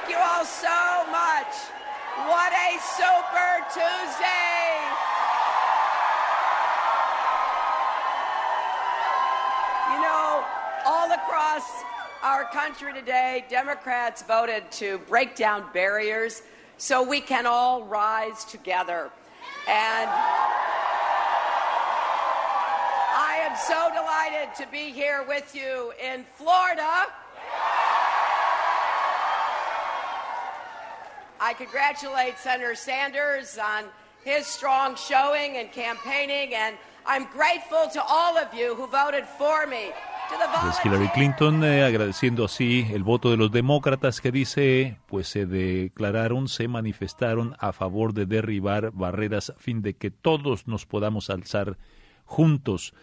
Thank you all so much. What a Super Tuesday. You know, all across our country today, Democrats voted to break down barriers so we can all rise together. And I am so delighted to be here with you in Florida. I congratulate Senator Sanders on his strong showing and campaigning, and I'm grateful to all of you who voted for me. Es Hillary Clinton agradeciendo así el voto de los demócratas que dice, pues se manifestaron a favor de derribar barreras a fin de que todos nos podamos alzar juntos